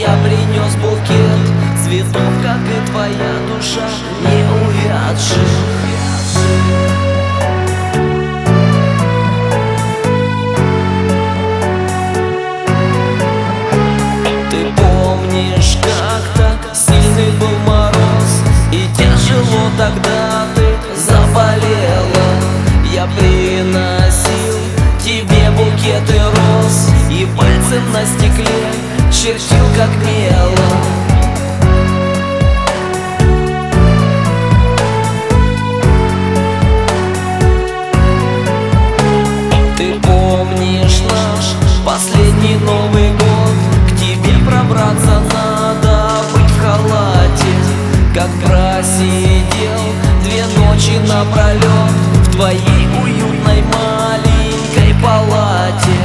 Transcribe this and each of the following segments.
я принес букет цветов, как и твоя душа, не увядших. Ты помнишь, как-то сильный был мороз, и тяжело тогда ты заболела. Я приносил тебе букеты роз и пальцем на стекле чертил как мелом. Ты помнишь наш последний Новый год? К тебе пробраться надо быть в халате. Как просидел 2 ночи напролет в твоей уютной маленькой палате.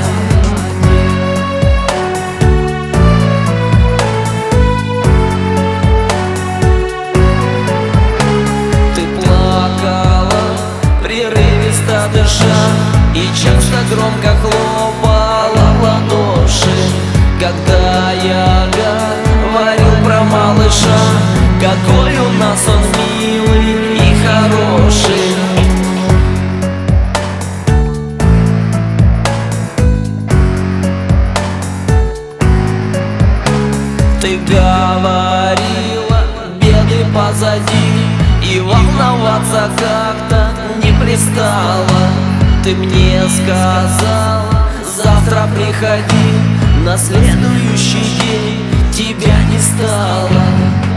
Ты плакала, прерывисто дыша, и часто громко хлопала в ладоши, когда я говорил про малыша, какой у нас он милый и хороший. Ты говорила, беды позади, и волноваться как-то не пристало. Ты мне сказала, завтра приходи, на следующий день тебя не стало.